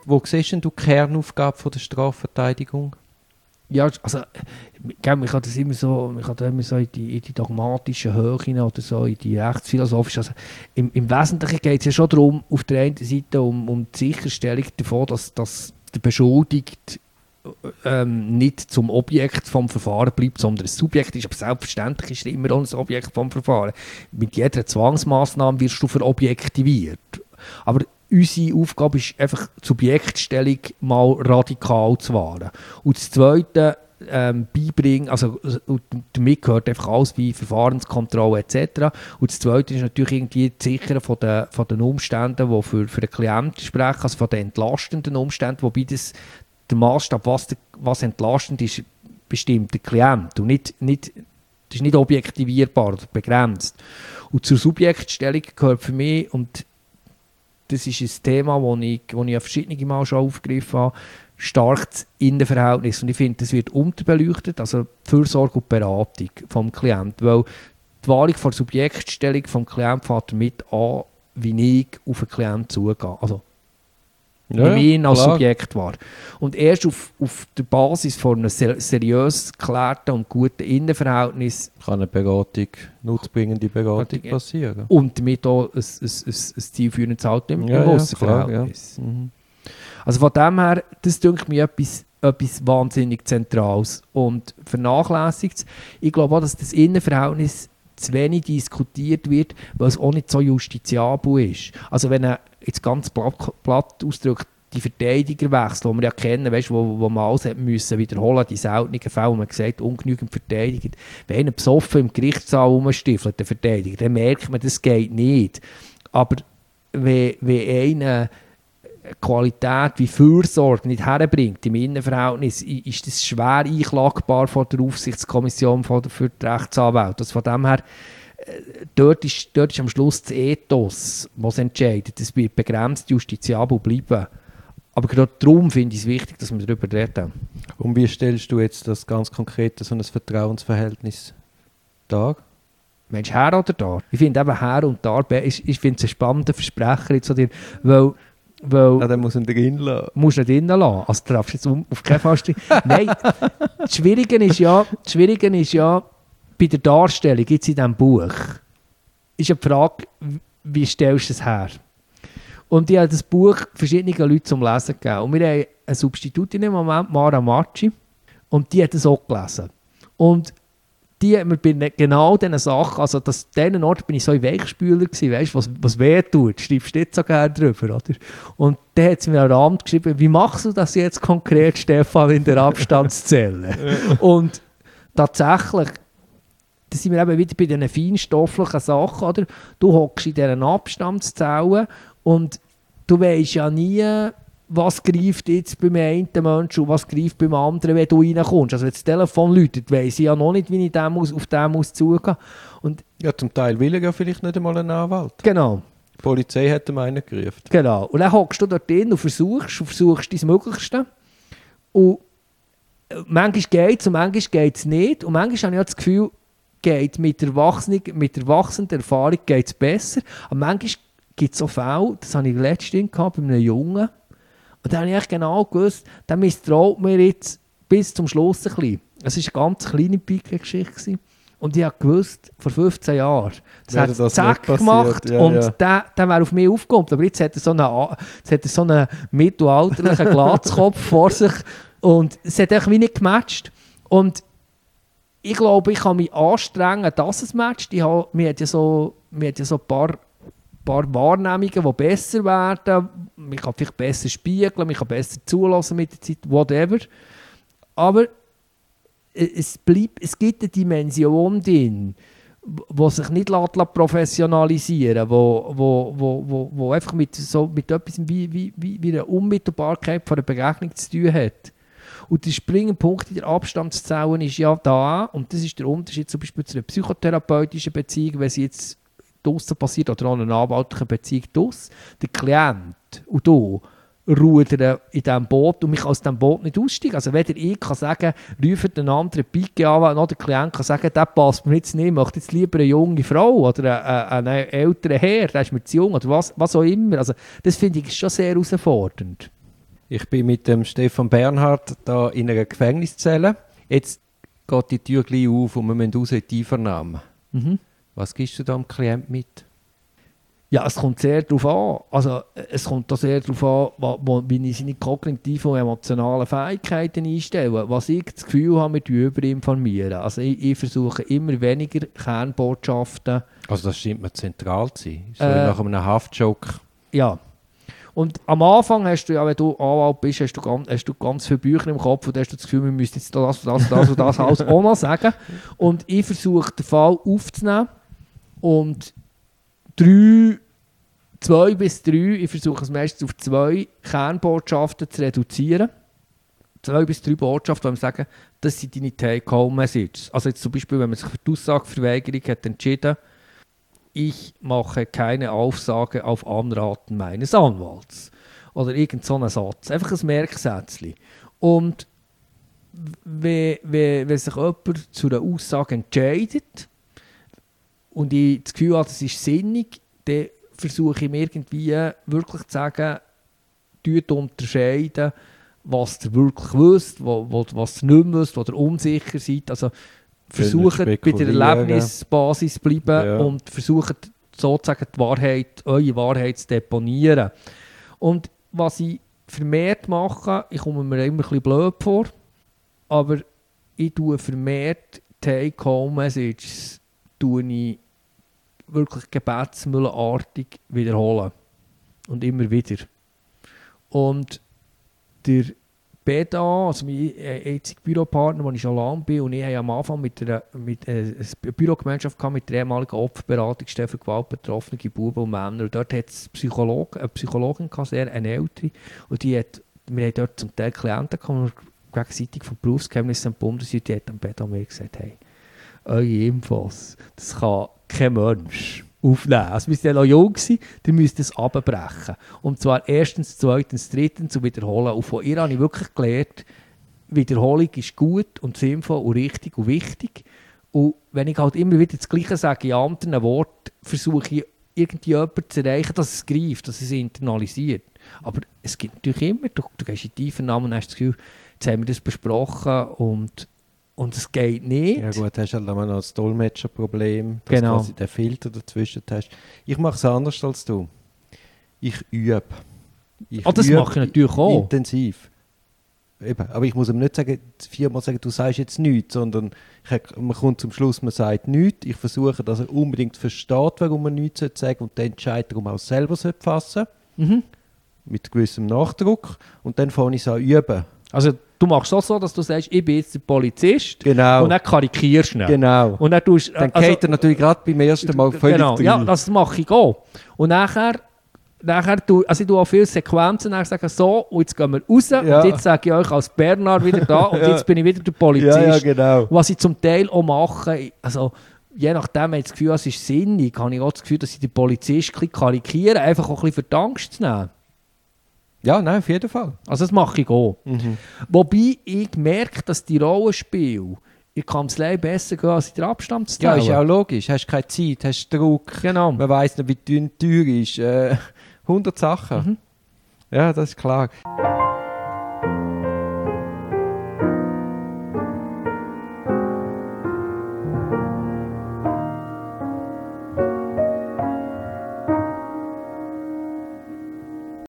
wo siehst du die Kernaufgabe von der Strafverteidigung? Ja, also, man kann das immer so, in die dogmatischen Höhen oder so, in die rechtsphilosophischen. Also, im Wesentlichen geht es ja schon darum, auf der einen Seite um die Sicherstellung davon, dass der Beschuldigte nicht zum Objekt vom Verfahren bleibt, sondern ein Subjekt ist. Aber selbstverständlich ist er immer auch ein Objekt vom Verfahren. Mit jeder Zwangsmaßnahme wirst du verobjektiviert. Aber unsere Aufgabe ist einfach, die Subjektstellung mal radikal zu wahren. Und das Zweite, beibringen, also damit gehört einfach alles wie Verfahrenskontrolle etc. Und das Zweite ist natürlich irgendwie das Sichern von den Umständen, die für den Klienten sprechen, also von den entlastenden Umständen, wobei das der Maßstab, was entlastend ist, bestimmt der Klient und nicht, das ist nicht objektivierbar oder begrenzt. Und zur Subjektstellung gehört für mich, und das ist ein Thema, das ich ja verschiedene Mal schon aufgegriffen habe, stark das Innenverhältnis. Und ich finde, das wird unterbeleuchtet, also die Fürsorge und die Beratung des Klienten. Weil die Wahl der Subjektstellung des Klienten fängt damit an, wie ich auf den Klienten zugehe. Also, wie ich ihn als Subjekt war. Und erst auf der Basis von einem seriös geklärten und guten Innenverhältnis kann eine Beratung, nutzbringende Beratung passieren. Und damit auch ein zielführendes Halten im Aussenverhältnis. Also von dem her, das denke mir etwas wahnsinnig Zentrales und vernachlässigt. Ich glaube auch, dass das Innenverhältnis zu wenig diskutiert wird, weil es auch nicht so justiziabel ist. Also wenn er jetzt ganz platt ausdrückt, die Verteidigerwechsel, die wir ja kennen, weißt, wo man alles müssen wiederholen, die seltenen Fälle, wo man gesagt ungenügend verteidigt. Wenn einer besoffen im Gerichtssaal rumstiefelt, der Verteidiger, dann merkt man, das geht nicht. Aber wenn einer Qualität wie Fürsorge nicht herbringt im Innenverhältnis, ist das schwer einklagbar von der Aufsichtskommission für die Rechtsanwälte. Also von dem her, dort ist am Schluss das Ethos, was entscheidet. Das wird begrenzt justiziabel bleiben. Aber gerade darum finde ich es wichtig, dass wir darüber reden. Und wie stellst du jetzt das ganz konkret so ein Vertrauensverhältnis dar? Meinst du Herr oder da? Ich finde eben Herr und da, ich finde es ein spannender Versprecher jetzt von dir, weil dann muss ihn drin lassen. Musst du nicht drin lassen. Also du darfst jetzt auf keinen Fall stehen. Nein, das Schwierige ist ja, bei der Darstellung jetzt in diesem Buch, ist ja die Frage, wie stellst du es her? Und ich habe das Buch verschiedenen Leuten zum Lesen gegeben. Und wir haben eine Substitutin im Moment, Mara Macci, und die hat es auch gelesen. Und die hat mir bei genau diesen Sachen, also an diesen Ort bin ich so ein Weichspüler gewesen, weißt, was weh tut, schreibst du nicht so gerne drüber, oder? Und dann hat sie mir am Rand geschrieben, wie machst du das jetzt konkret, Stefan, in der Abstandszelle? Und tatsächlich, da sind wir eben wieder bei diesen feinstofflichen Sachen, oder? Du hockst in diesen Abstandszellen und du weisst ja nie, was greift jetzt beim einen Menschen und was greift beim anderen, wenn du reinkommst. Also wenn das Telefon läutet, weiss ich ja noch nicht, wie ich auf den zugehen muss. Ja, zum Teil will er ja vielleicht nicht einmal einen Anwalt. Genau. Die Polizei hat ihm einen gerufen. Genau. Und dann hockst du dort drin und versuchst dein Möglichste. Und manchmal geht es und manchmal geht es nicht. Und manchmal habe ich auch das Gefühl, geht mit der wachsenden Erfahrung geht es besser. Aber manchmal gibt es so Fälle, das habe ich letztens gehabt bei einem Jungen. Und dann habe ich genau gewusst, der misstraut mir jetzt bis zum Schluss ein bisschen. Es war eine ganz kleine Pike-Geschichte. Und ich habe gewusst, vor 15 Jahren, das hat zack gemacht ja, und der wäre auf mich aufgekommen. Aber jetzt hat er so einen mittelalterlichen Glatzkopf vor sich und es hat einfach wie nicht gematcht. Und ich glaube, ich kann mich anstrengen, dass es matcht. Mir hat ja so ein paar Wahrnehmungen, die besser werden. Man kann vielleicht besser spiegeln, man kann besser zulassen mit der Zeit, whatever. Aber es gibt eine Dimension drin, die sich nicht professionalisieren lässt, wo einfach mit etwas wie einer Unmittelbarkeit von der Begegnung zu tun hat. Und der springende Punkt in der Abstandszellen ist ja da, und das ist der Unterschied zum Beispiel zu einer psychotherapeutischen Beziehung, wenn sie jetzt draussen passiert oder an einer anwaltlichen Beziehung draussen. Der Klient und du rudern in diesem Boot und mich aus diesem Boot nicht aussteigen. Also weder ich kann sagen, ruft einen anderen Pike an, noch der Klient kann sagen, der passt mir jetzt nicht, ich möchte jetzt lieber eine junge Frau oder einen älteren Herr, der ist mir zu jung oder was auch immer. Also das finde ich schon sehr herausfordernd. Ich bin mit dem Stefan Bernhard da in einer Gefängniszelle. Jetzt geht die Tür gleich auf und wir müssen raus in die Einvernahme. Was gibst du da dem Klient mit? Ja, es kommt sehr darauf an. Also, es kommt da sehr darauf an, wie ich seine kognitiven und emotionalen Fähigkeiten einstelle. Was ich das Gefühl habe, wir überinformieren. Also, ich versuche immer weniger Kernbotschaften. Also das scheint mir zentral zu sein. So wie nach einem Haftjoke. Ja. Und am Anfang hast du ja, wenn du Anwalt bist, hast du ganz viele Bücher im Kopf und hast du das Gefühl, wir müssen jetzt das und das alles auch noch sagen. Und ich versuche den Fall aufzunehmen und 2 bis 3, ich versuche es meistens auf 2 Kernbotschaften zu reduzieren. 2 bis 3 Botschaften, die sagen, das sind deine Take-Home-Messages. Also jetzt zum Beispiel, wenn man sich für die Aussageverweigerung hat entschieden, ich mache keine Aussage auf Anraten meines Anwalts. Oder irgend so einen Satz. Einfach ein Merksätzchen. Und wenn sich jemand zu einer Aussage entscheidet und ich das Gefühl habe, das ist sinnig, dann versuche ich mir irgendwie wirklich zu sagen, unterscheiden, was ihr wirklich wisst, was ihr nicht mehr wisst, was ihr unsicher seid. Also versucht bei der Erlebnisbasis zu bleiben und versucht sozusagen eure Wahrheit zu deponieren. Und was ich vermehrt mache, ich komme mir immer ein bisschen blöd vor, aber ich tue vermehrt Take-Home-Messages wirklich gebetsmühlenartig wiederholen. Und immer wieder. Und der Beda, also mein jetziger Büropartner, wo ich schon lange bin, und ich habe am Anfang mit einer Bürogemeinschaft mit der ehemaligen Opferberatung für gewaltbetroffene Buben und Männer. Und dort hat es eine Psychologin gehabt, eine ältere, und wir haben dort zum Teil Klienten gehabt, die gegenseitig vom Berufsgeheimnis entbunden sind, die hat am Beda mir gesagt, hey, eure Infos, das kann kein Mensch aufnehmen. Also wir sind ja noch jung gewesen, ihr müsst es abbrechen. Und zwar erstens, zweitens, drittens und wiederholen. Und von ihr habe ich wirklich gelernt, Wiederholung ist gut und sinnvoll und richtig und wichtig. Und wenn ich halt immer wieder das Gleiche sage in anderen Worten, versuche ich irgendwie jemanden zu erreichen, dass es greift, dass es internalisiert. Aber es gibt natürlich immer, du gehst in die Einvernahme und hast das Gefühl, jetzt haben wir das besprochen und es geht nicht. Ja gut, hast halt immer noch das Dolmetscherproblem, dass genau. du quasi den Filter dazwischen hast. Ich mache es anders als du. Ich übe. Das mache ich natürlich auch. Intensiv. Eben. Aber ich muss ihm nicht sagen, 4-mal sagen, du sagst jetzt nichts, sondern man kommt zum Schluss, man sagt nichts. Ich versuche, dass er unbedingt versteht, warum man nichts sagen sollte und den Entscheidung auch selber fassen sollte. Mit gewissem Nachdruck. Und dann fange ich es an üben. Also du machst es so, dass du sagst, ich bin jetzt der Polizist, genau. Und dann karikierst du ihn. Genau. Und dann geht er natürlich gerade beim ersten Mal völlig drin. Ja, das mache ich auch. Und nachher ich tue auch viele Sequenzen, dann sage so, und jetzt gehen wir raus, und jetzt sage ich euch als Bernhard wieder da, und jetzt bin ich wieder der Polizist. Ja, genau. Was ich zum Teil auch mache, also je nachdem, wenn ich das Gefühl habe, es ist sinnig, habe ich auch das Gefühl, dass ich den Polizist ein bisschen karikiere, einfach auch ein bisschen für die Angst zu nehmen. Ja, nein, auf jeden Fall. Also das mache ich auch. Wobei ich merke, dass die Rollenspiele in der Kanzlei besser gehen als in der Abstandsstelle. Ja, ist ja auch logisch. Hast keine Zeit, hast Druck. Genau. Man weiss nicht, wie dünn die Tür ist. 100 Sachen. Ja, das ist klar.